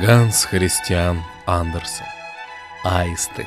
Ганс Христиан Андерсен. Аисты.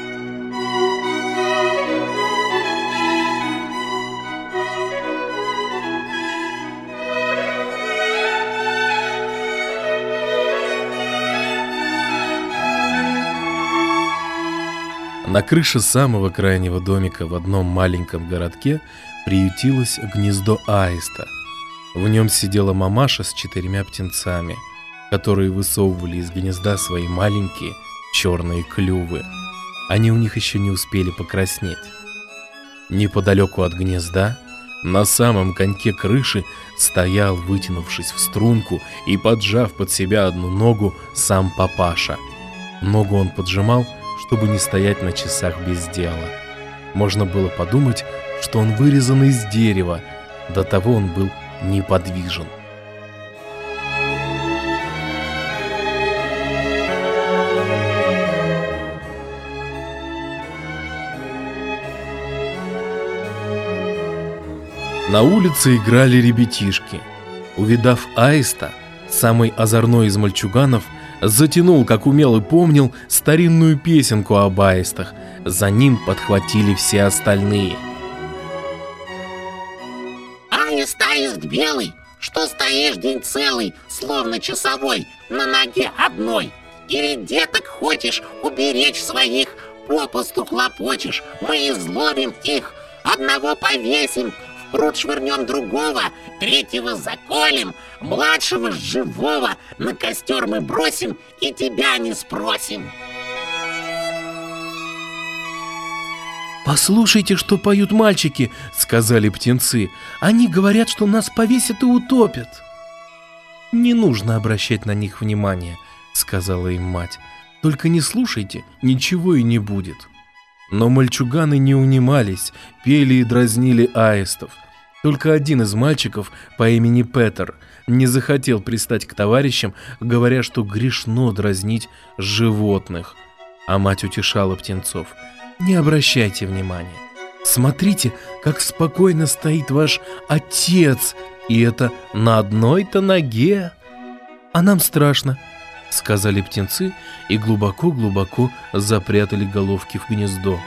На крыше самого крайнего домика в одном маленьком городке приютилось гнездо аиста. В нем сидела мамаша с 4 птенцами, которые высовывали из гнезда свои маленькие черные клювы. Они у них еще не успели покраснеть. Неподалеку от гнезда, на самом коньке крыши, стоял, вытянувшись в струнку и поджав под себя одну ногу, сам папаша. Ногу он поджимал, чтобы не стоять на часах без дела. Можно было подумать, что он вырезан из дерева, до того он был неподвижен. На улице играли ребятишки. Увидав аиста, самый озорной из мальчуганов затянул, как умел и помнил, старинную песенку об аистах. За ним подхватили все остальные. Аист, аист белый, что стоишь день целый, словно часовой, на ноге одной? Или деток хочешь уберечь своих, попусту хлопочешь, мы изловим их, одного повесим, в пруд швырнем другого, третьего заколем, младшего живого на костер мы бросим и тебя не спросим. «Послушайте, что поют мальчики», — сказали птенцы. «Они говорят, что нас повесят и утопят». «Не нужно обращать на них внимания», — сказала им мать. «Только не слушайте, ничего и не будет». Но мальчуганы не унимались, пели и дразнили аистов. Только один из мальчиков по имени Петер не захотел пристать к товарищам, говоря, что грешно дразнить животных. А мать утешала птенцов: «Не обращайте внимания. Смотрите, как спокойно стоит ваш отец, и это на одной-то ноге». «А нам страшно», — сказали птенцы и глубоко-глубоко запрятали головки в гнездо.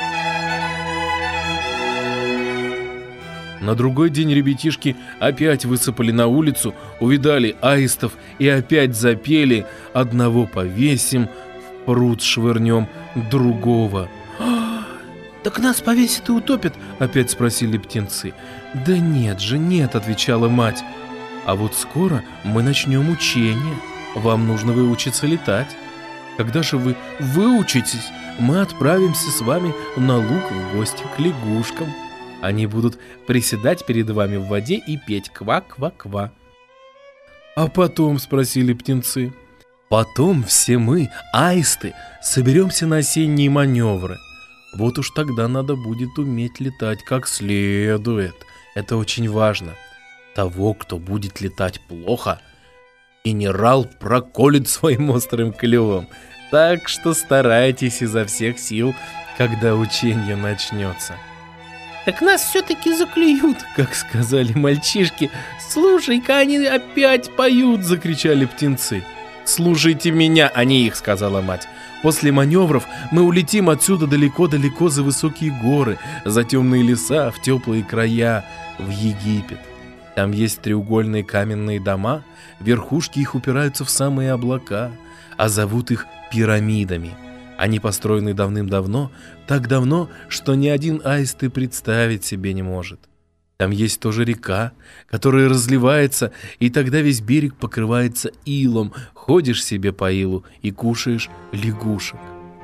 На другой день ребятишки опять высыпали на улицу, увидали аистов и опять запели: «Одного повесим, в пруд швырнем другого». «Так нас повесят и утопят?» — опять спросили птенцы. «Да нет же, нет», — отвечала мать. «А вот скоро мы начнем учение. Вам нужно выучиться летать. Когда же вы выучитесь, мы отправимся с вами на луг в гости к лягушкам. Они будут приседать перед вами в воде и петь ква-ква-ква». «А потом?» — спросили птенцы. «Потом все мы, аисты, соберемся на осенние маневры. Вот уж тогда надо будет уметь летать как следует. Это очень важно. Того, кто будет летать плохо, генерал проколет своим острым клювом. Так что старайтесь изо всех сил, когда учение начнется». «Так нас все-таки заклюют», как сказали мальчишки. «Слушай-ка, они опять поют!» — закричали птенцы. «Слушайте меня, а не их», — сказала мать. «После маневров мы улетим отсюда далеко-далеко за высокие горы, за темные леса, в теплые края, в Египет. Там есть треугольные каменные дома, верхушки их упираются в самые облака, а зовут их пирамидами. Они построены давным-давно, так давно, что ни один аист и представить себе не может. Там есть тоже река, которая разливается, и тогда весь берег покрывается илом. Ходишь себе по илу и кушаешь лягушек».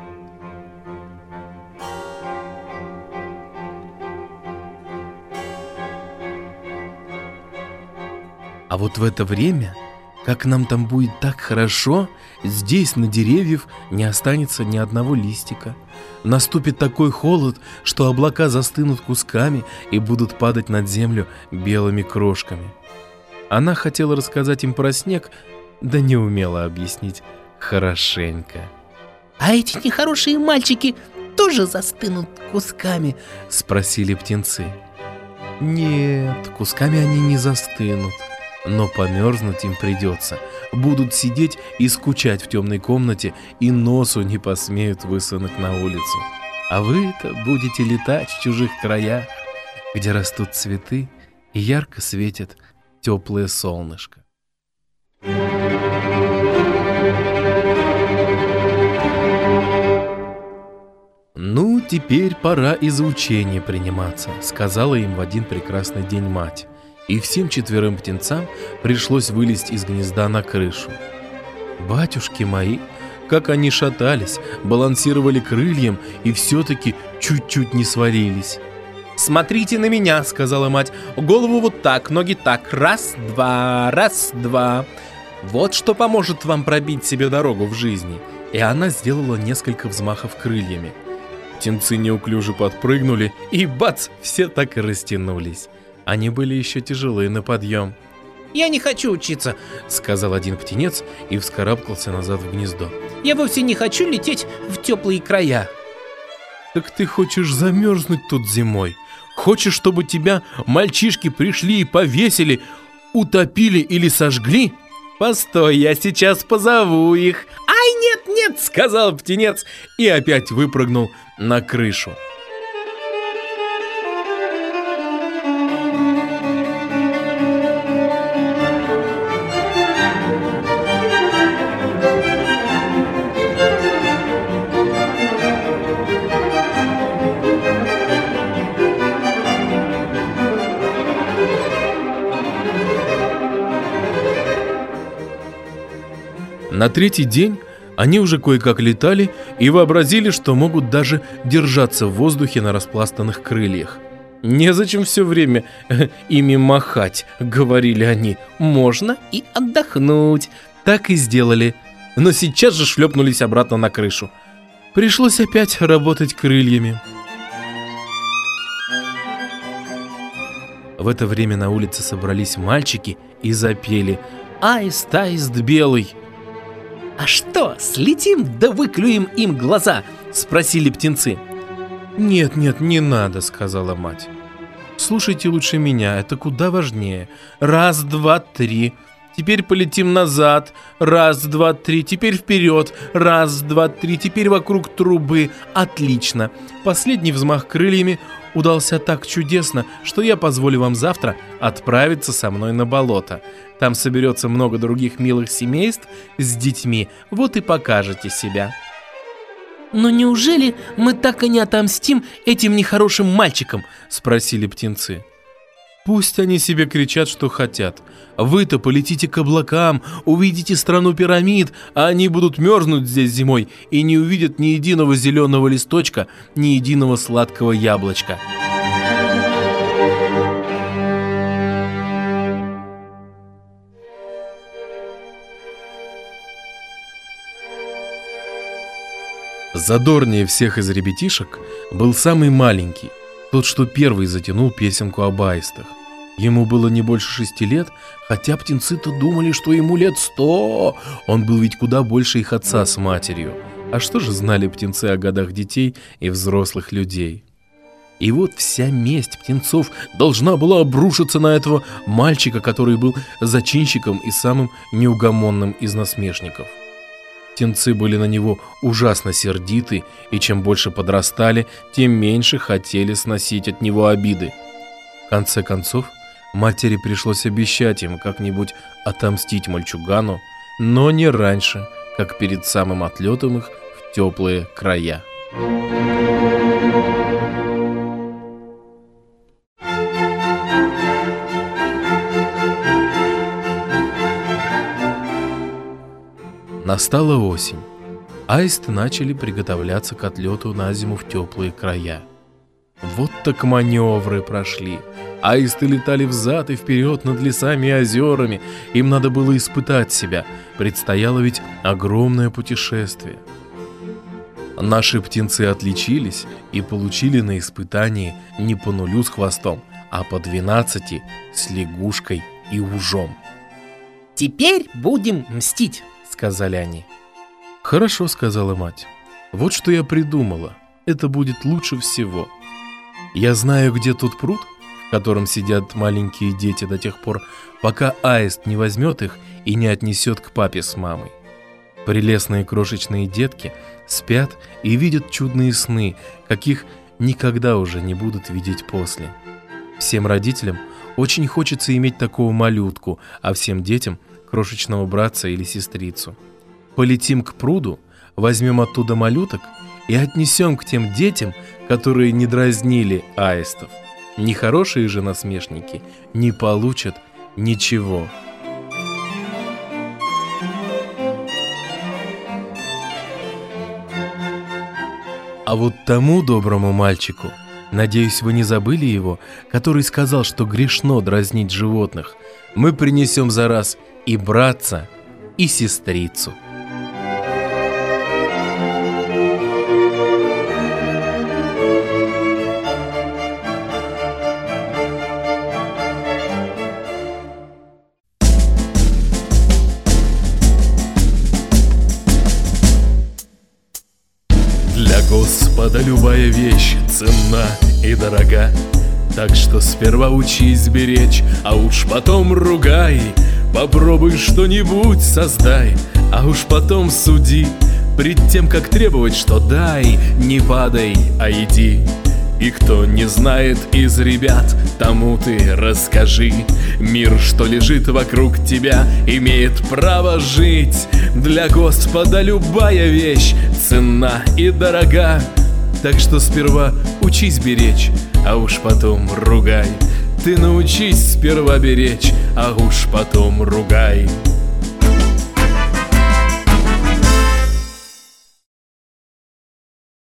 А вот в это время, как нам там будет так хорошо, здесь на деревьях не останется ни одного листика. Наступит такой холод, что облака застынут кусками и будут падать над землю белыми крошками. Она хотела рассказать им про снег, да не умела объяснить хорошенько. «А эти нехорошие мальчики тоже застынут кусками?» — спросили птенцы. «Нет, кусками они не застынут, но померзнуть им придется. будут сидеть и скучать в темной комнате и носу не посмеют высунуть на улицу. А вы-то будете летать в чужих краях, где растут цветы и ярко светит теплое солнышко. «Ну, теперь пора и за учение приниматься», — сказала им в один прекрасный день мать. И всем 4 птенцам пришлось вылезть из гнезда на крышу. Батюшки мои, как они шатались, балансировали крыльям и все-таки чуть-чуть не свалились. «Смотрите на меня», — сказала мать, — «голову вот так, ноги так, раз-два, раз-два. Вот что поможет вам пробить себе дорогу в жизни». И она сделала несколько взмахов крыльями. Птенцы неуклюже подпрыгнули, и бац, все так и растянулись. Они были еще тяжелые на подъем. Я не хочу учиться, сказал один птенец и вскарабкался назад в гнездо. Я вовсе не хочу лететь в теплые края. Так ты хочешь замерзнуть тут зимой? Хочешь, чтобы тебя мальчишки пришли и повесили, утопили или сожгли? Постой, я сейчас позову их. Ай, нет, сказал птенец и опять выпрыгнул на крышу. На 3-й день они уже кое-как летали и вообразили, что могут даже держаться в воздухе на распластанных крыльях. «Незачем все время ими махать», — говорили они, — «можно и отдохнуть». Так и сделали, но сейчас же шлепнулись обратно на крышу. Пришлось опять работать крыльями. В это время на улице собрались мальчики и запели «Аист, аист белый». «А что, слетим да выклюем им глаза?» — спросили птенцы. «Нет, не надо», — сказала мать. «Слушайте лучше меня, это куда важнее. 1, 2, 3. Теперь полетим назад. 1, 2, 3. Теперь вперед. 1, 2, 3. Теперь вокруг трубы. Отлично. Последний взмах крыльями удался так чудесно, что я позволю вам завтра отправиться со мной на болото. Там соберется много других милых семейств с детьми. Вот и покажете себя». «Но неужели мы так и не отомстим этим нехорошим мальчикам?» — спросили птенцы. «Пусть они себе кричат, что хотят. Вы-то полетите к облакам, увидите страну пирамид, а они будут мерзнуть здесь зимой и не увидят ни единого зеленого листочка, ни единого сладкого яблочка». Задорнее всех из ребятишек был самый маленький, тот, что первый затянул песенку об аистах. Ему было не больше 6 лет, хотя птенцы-то думали, что ему лет 100. Он был ведь куда больше их отца с матерью. А что же знали птенцы о годах детей и взрослых людей? И вот вся месть птенцов должна была обрушиться на этого мальчика, который был зачинщиком и самым неугомонным из насмешников. Птенцы были на него ужасно сердиты, и чем больше подрастали, тем меньше хотели сносить от него обиды. В конце концов, матери пришлось обещать им как-нибудь отомстить мальчугану, но не раньше, как перед самым отлетом их в теплые края. Настала осень. Аисты начали приготовляться к отлету на зиму в теплые края. Вот так маневры прошли. Аисты летали взад и вперед над лесами и озерами. Им надо было испытать себя. Предстояло ведь огромное путешествие. Наши птенцы отличились и получили на испытании не по 0 с хвостом, а по 12 с лягушкой и ужом. «Теперь будем мстить», — сказали они. «Хорошо», — сказала мать. «Вот что я придумала. Это будет лучше всего. Я знаю, где тут пруд, в котором сидят маленькие дети до тех пор, пока аист не возьмет их и не отнесет к папе с мамой. Прелестные крошечные детки спят и видят чудные сны, каких никогда уже не будут видеть после. Всем родителям очень хочется иметь такого малютку, а всем детям – крошечного братца или сестрицу. Полетим к пруду, возьмем оттуда малюток и отнесем к тем детям, которые не дразнили аистов. Нехорошие же насмешники не получат ничего. А вот тому доброму мальчику, надеюсь, вы не забыли его, который сказал, что грешно дразнить животных, мы принесем за раз и братца, и сестрицу. Для Господа любая вещь ценна и дорога, так что сперва учись беречь, а уж потом ругай. Попробуй что-нибудь создай, а уж потом суди. Пред тем, как требовать, что дай, не падай, а иди. И кто не знает из ребят, тому ты расскажи. Мир, что лежит вокруг тебя, имеет право жить. Для Господа любая вещь ценна и дорога, так что сперва учись беречь, а уж потом ругай. Ты научись сперва беречь, а уж потом ругай.